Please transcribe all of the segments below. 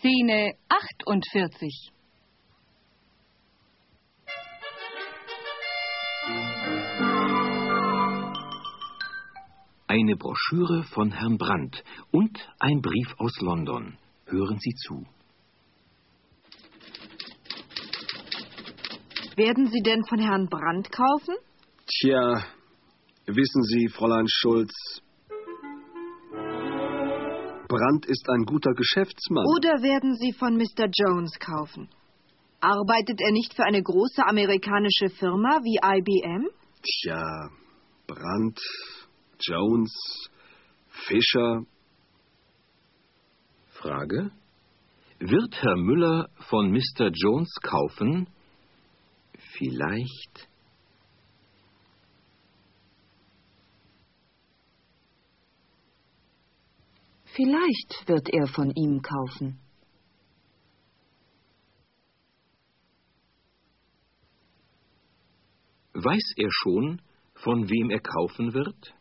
Szene 48. Eine Broschüre von Herrn Brandt und ein Brief aus London. Hören Sie zu. Werden Sie denn von Herrn Brandt kaufen? Tja, wissen Sie, Fräulein Schulz, Brandt ist ein guter Geschäftsmann. Oder werden Sie von Mr. Jones kaufen? Arbeitet er nicht für eine große amerikanische Firma wie IBM? Tja, Brandt, Jones, Fischer. Frage: Wird Herr Müller von Mr. Jones kaufen? Vielleicht. Vielleicht wird er von ihm kaufen. Weiß er schon, von wem er kaufen wird?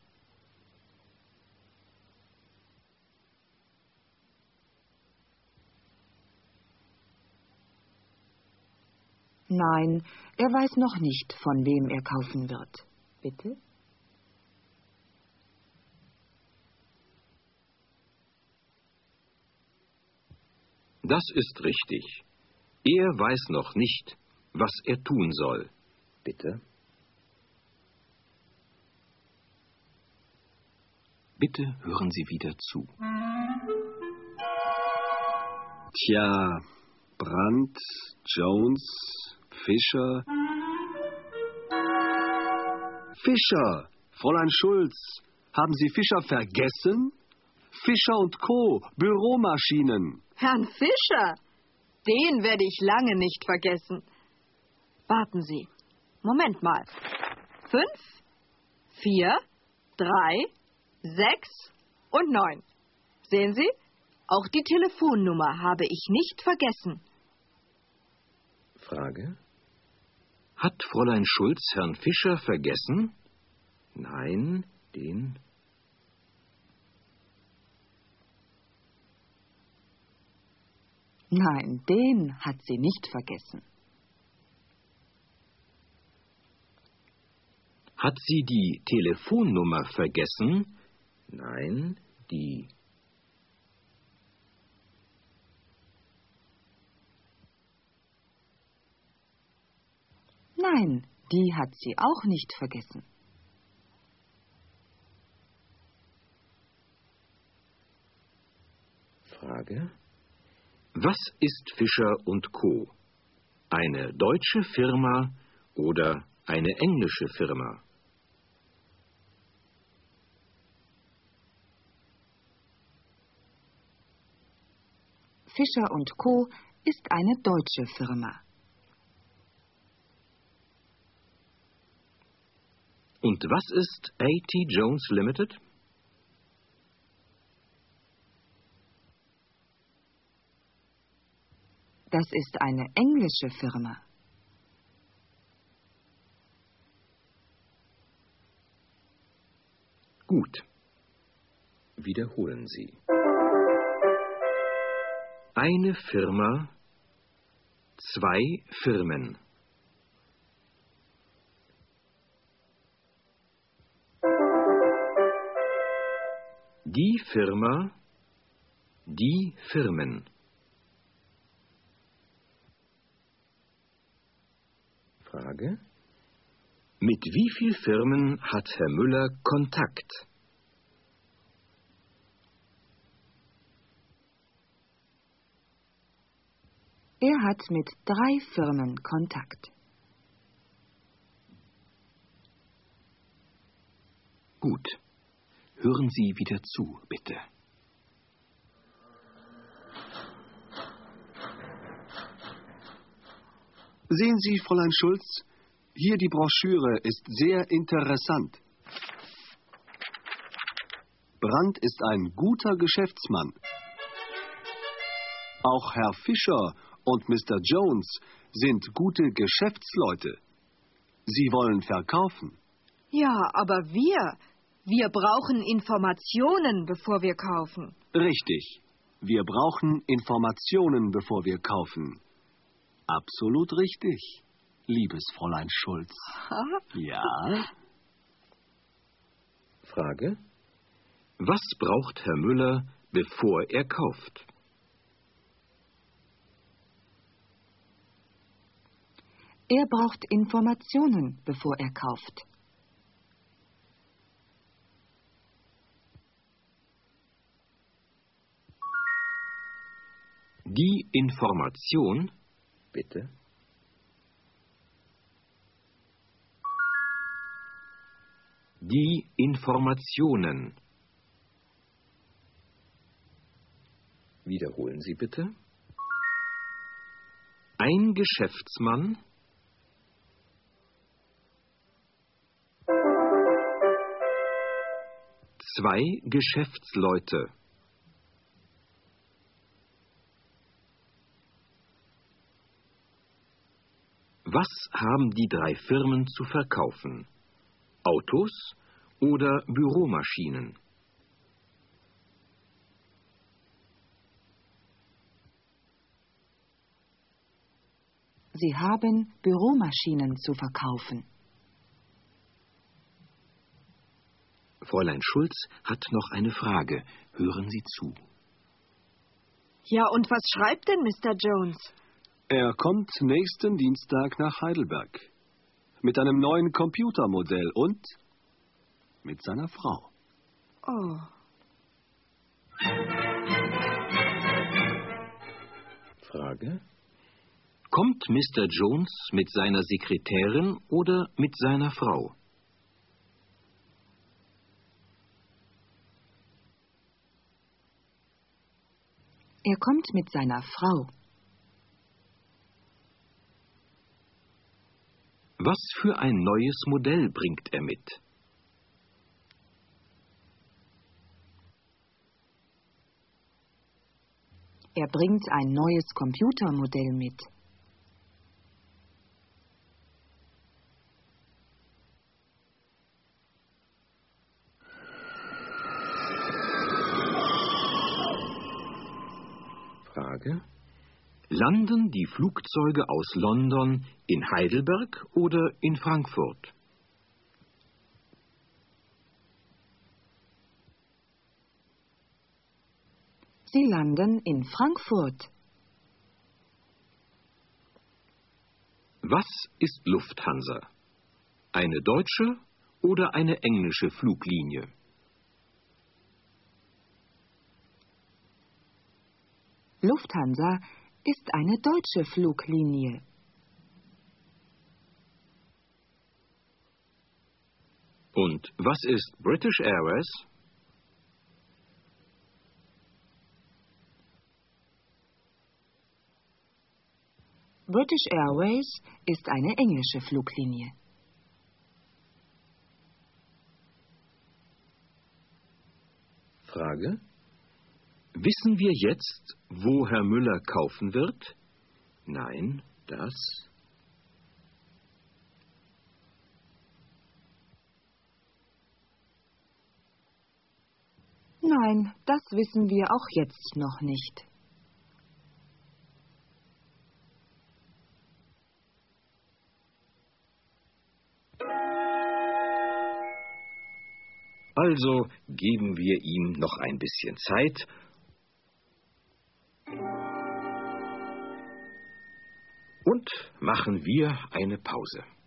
Nein, er weiß noch nicht, von wem er kaufen wird. Bitte? Das ist richtig. Er weiß noch nicht, was er tun soll. Bitte? Bitte hören Sie wieder zu. Tja, Brandt, Jones, Fischer. Fischer! Fräulein Schulz, haben Sie Fischer vergessen? Fischer und Co., Büromaschinen. Herrn Fischer? Den werde ich lange nicht vergessen. Warten Sie. Moment mal. 5, 4, 3, 6 und 9. Sehen Sie? Auch die Telefonnummer habe ich nicht vergessen. Frage: Hat Fräulein Schulz Herrn Fischer vergessen? Nein, den... Nein, den hat sie nicht vergessen. Hat sie die Telefonnummer vergessen? Nein, die... Nein, die hat sie auch nicht vergessen. Frage: Was ist Fischer und Co.? Eine deutsche Firma oder eine englische Firma? Fischer und Co. ist eine deutsche Firma. Und was ist A.T. Jones Limited? Das ist eine englische Firma. Gut. Wiederholen Sie. Eine Firma, zwei Firmen. Die Firma, die Firmen. Frage: Mit wie vielen Firmen hat Herr Müller Kontakt? Er hat mit 3 Firmen Kontakt. Gut. Hören Sie wieder zu, bitte. Sehen Sie, Fräulein Schulz, hier die Broschüre ist sehr interessant. Brandt ist ein guter Geschäftsmann. Auch Herr Fischer und Mr. Jones sind gute Geschäftsleute. Sie wollen verkaufen. Ja, aber wir brauchen Informationen, bevor wir kaufen. Richtig. Wir brauchen Informationen, bevor wir kaufen. Absolut richtig, liebes Fräulein Schulz. Ja? Frage: Was braucht Herr Müller, bevor er kauft? Er braucht Informationen, bevor er kauft. Die Information, bitte. Die Informationen. Wiederholen Sie bitte. Ein Geschäftsmann. Zwei Geschäftsleute. Was haben die drei Firmen zu verkaufen? Autos oder Büromaschinen? Sie haben Büromaschinen zu verkaufen. Fräulein Schulz hat noch eine Frage. Hören Sie zu. Ja, und was schreibt denn Mr. Jones? Er kommt nächsten Dienstag nach Heidelberg. Mit einem neuen Computermodell und mit seiner Frau. Oh. Frage: Kommt Mr. Jones mit seiner Sekretärin oder mit seiner Frau? Er kommt mit seiner Frau. Was für ein neues Modell bringt er mit? Er bringt ein neues Computermodell mit. Frage: Landen die Flugzeuge aus London in Heidelberg oder in Frankfurt? Sie landen in Frankfurt. Was ist Lufthansa? Eine deutsche oder eine englische Fluglinie? Lufthansa ist eine deutsche Fluglinie. Und was ist British Airways? British Airways ist eine englische Fluglinie. Frage: Wissen wir jetzt, wo Herr Müller kaufen wird? Nein, das. Nein, das wissen wir auch jetzt noch nicht. Also geben wir ihm noch ein bisschen Zeit und machen wir eine Pause.